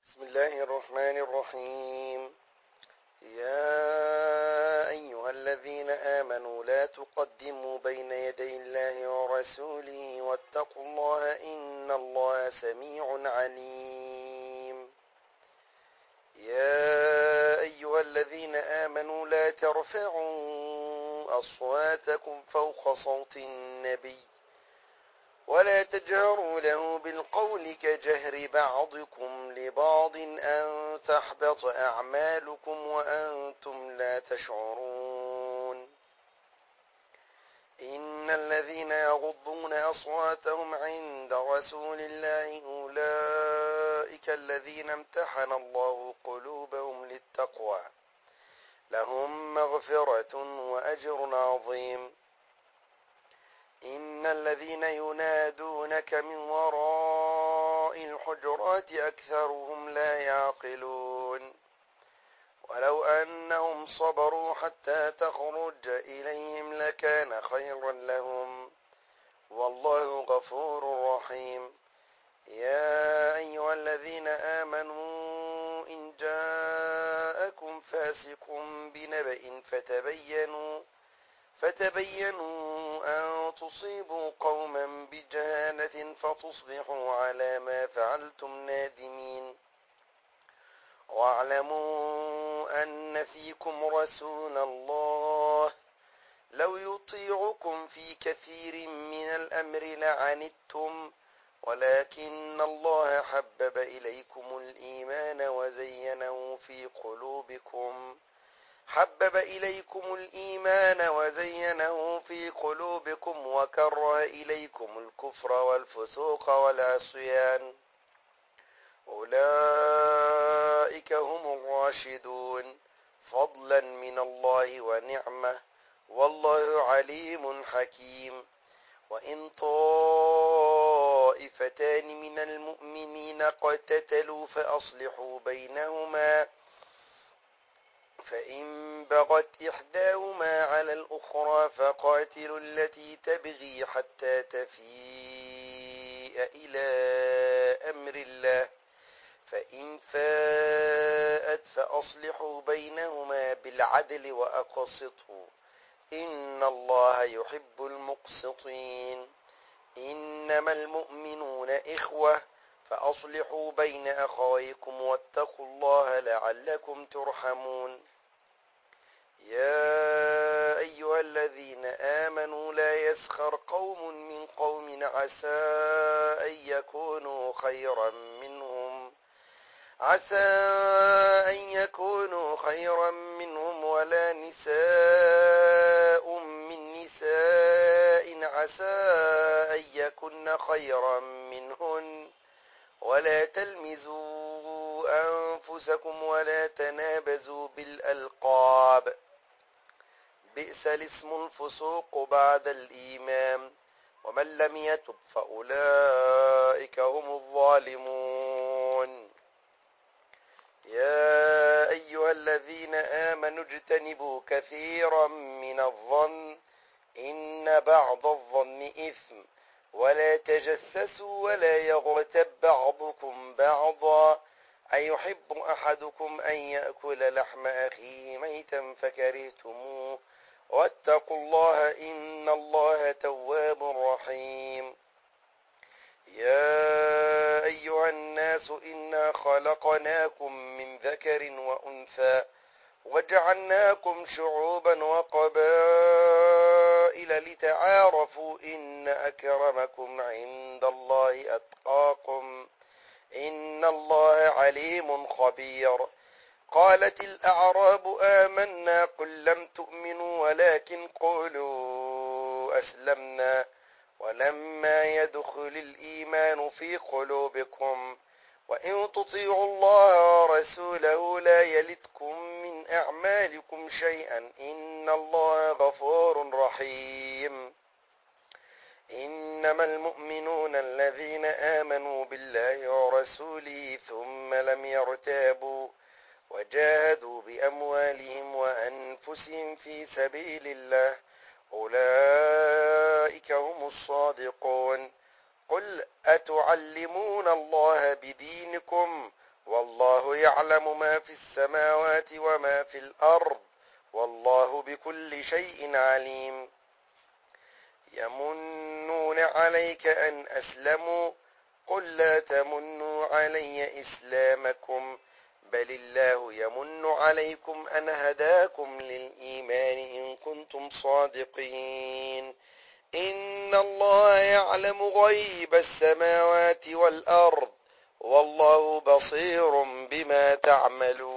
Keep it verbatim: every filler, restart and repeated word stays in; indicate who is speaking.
Speaker 1: بسم الله الرحمن الرحيم. يا أيها الذين آمنوا لا تقدموا بين يدي الله ورسوله واتقوا الله إن الله سميع عليم. يا أيها الذين آمنوا لا ترفعوا أصواتكم فوق صوت النبي ولا تجهروا له بالقول كجهر بعضكم لبعض أن تحبط أعمالكم وأنتم لا تشعرون. إن الذين يغضون أصواتهم عند رسول الله أولئك الذين امتحن الله قلوبهم للتقوى لهم مغفرة وأجر عظيم. إن الذين ينادونك من وراء الحجرات أكثرهم لا يعقلون ولو أنهم صبروا حتى تخرج إليهم لكان خيرا لهم والله غفور رحيم. يا أيها الذين آمنوا إن جاءكم فاسق بنبأ فتبينوا فتبينوا أن تصيبوا قوما بجهالة فتصبحوا على ما فعلتم نادمين. واعلموا أن فيكم رسول الله لو يطيعكم في كثير من الأمر لعنتم ولكن الله حبب إليكم الإيمان وزينه في قلوبكم حبب إليكم الإيمان وزينه في قلوبكم وكره إليكم الكفر والفسوق والعصيان أولئك هم الراشدون فضلا من الله ونعمة والله عليم حكيم. وإن طائفتان من المؤمنين اقتتلوا فأصلحوا بينهما فإن بغت إحداهما على الأخرى فقاتلوا التي تبغي حتى تفيء إلى أمر الله فإن فاءت فأصلحوا بينهما بالعدل وأقسطوا إن الله يحب المقسطين. إنما المؤمنون إخوة فأصلحوا بين أخويكم واتقوا الله لعلكم ترحمون. يا أيها الذين آمنوا لا يسخر قوم من قوم عسى أن يكونوا خيرا منهم عسى أن يكونوا خيرا منهم ولا نساء من نساء عسى أن يكن خيرا منهن ولا تلمزوا أنفسكم ولا تنابزوا بالألقاب بئس الاسم الفسوق بعد الإيمان ومن لم يتب فأولئك هم الظالمون. يا أيها الذين آمنوا اجتنبوا كثيرا من الظن إن بعض الظن إثم ولا تجسسوا ولا يغتب بعضكم بعضا أيحب أحدكم أن يأكل لحم أخيه ميتا فكرهتموه واتقوا الله إن الله تواب رحيم. يا أيها الناس إنا خلقناكم من ذكر وأنثى وجعلناكم شعوبا وقبائل لتعارفوا إن أكرمكم عند الله أتقاكم إن الله عليم خبير. قالت الأعراب آمنا قل لم تؤمنوا ولكن قولوا أسلمنا ولما يدخل الإيمان في قلوبكم وإن تطيعوا الله ورسوله لا يلتكم من أعمالكم شيئا إن الله غفور رحيم. إنما المؤمنون الذين آمنوا بالله ورسوله ثم لم يرتابوا وجاهدوا بأموالهم وأنفسهم في سبيل الله أولئك هم الصادقون. قل أتعلمون الله بدينكم والله يعلم ما في السماوات وما في الأرض والله بكل شيء عليم يمنون عليك أن أسلموا قل لا تمنوا علي إسلامكم بل الله يمن عليكم أن هداكم للإيمان إن كنتم صادقين إن الله يعلم غيب السماوات والأرض والله بصير بما تعملون